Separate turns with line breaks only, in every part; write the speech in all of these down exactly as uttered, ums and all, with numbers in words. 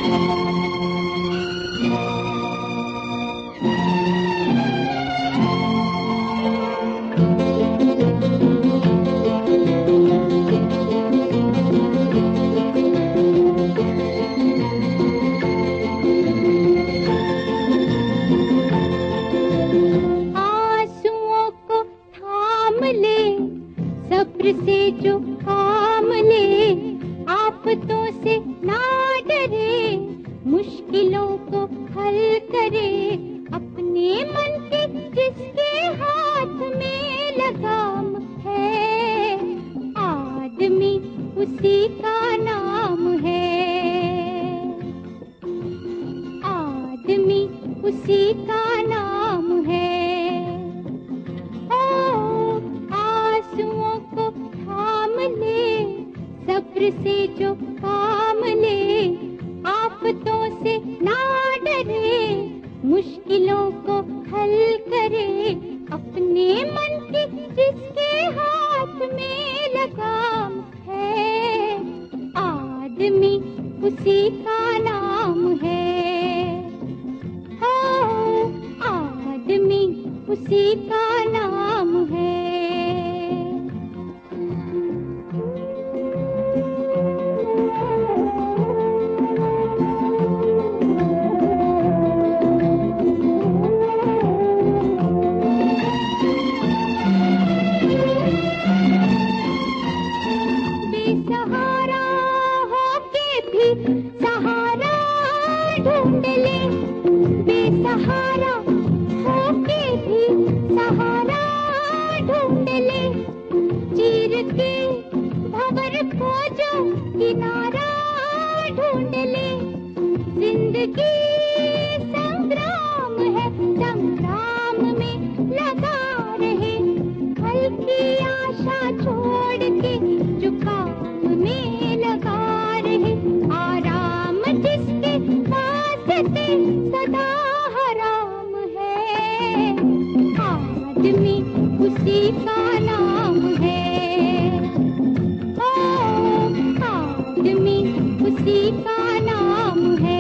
सब्र से जो काम ले, आफतों से ना डरे, मुश्किलों को हल करे, अपने मन के जिसके हाथ में लगाम है, आदमी उसी का नाम है, आदमी उसी का नाम है। सब्र से जो काम ले, आफतों से ना डरे, मुश्किलों को हल करे, अपने मन की जिसके हाथ में लगाम है, आदमी उसी का नाम है, हो आदमी उसी का नाम है। सहारा होके भी सहारा ढूंढ ले, बेसहारा होके भी सहारा ढूंढ ले, चीर के भंवर खोजो किनारा ढूंढ ले, जिंदगी संग्राम है, संग्राम में लगा रहे, हल्की आशा छोड़ के झुका में लगा रहे, आराम जिसके वास्ते सदा हराम है, आदमी उसी का नाम है, ओ आदमी उसी का नाम है।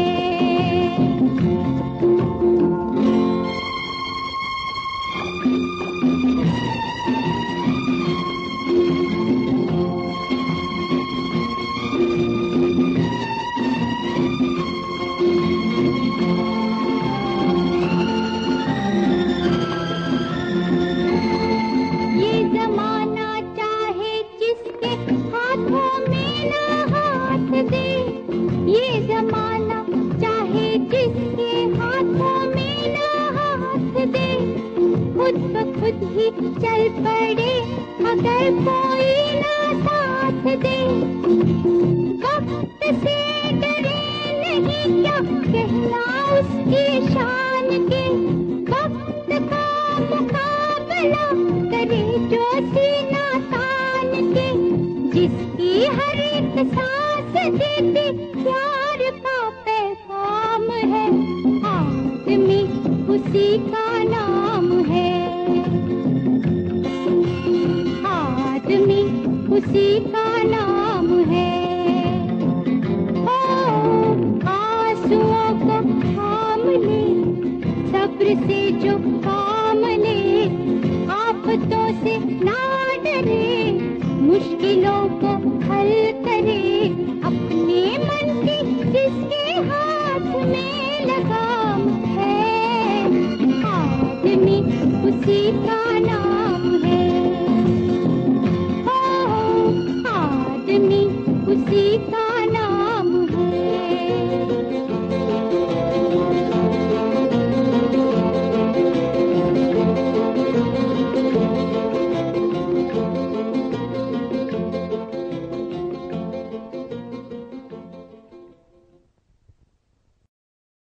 ये जमाना चाहे जिसके हाथों में ना हाथ दे, खुद ब खुद ही चल पड़े अगर कोई ना साथ दे, वक्त से डरे नहीं क्या कहना उसकी शान के, वक्त का मुकाबला करे जो सीना तान के, जिसकी हर एक सांस देते प्यार का पैगाम है, आदमी उसी का नाम है, आदमी उसी का नाम है। ओ आंसुओं को थाम ले, सब्र से जो काम ले, आफतों से ना डरे, मुश्किलों को हल करे, अपने मन की जिसके हाथ में लगाम है, आदमी उसी का नाम है, हो आदमी उसी का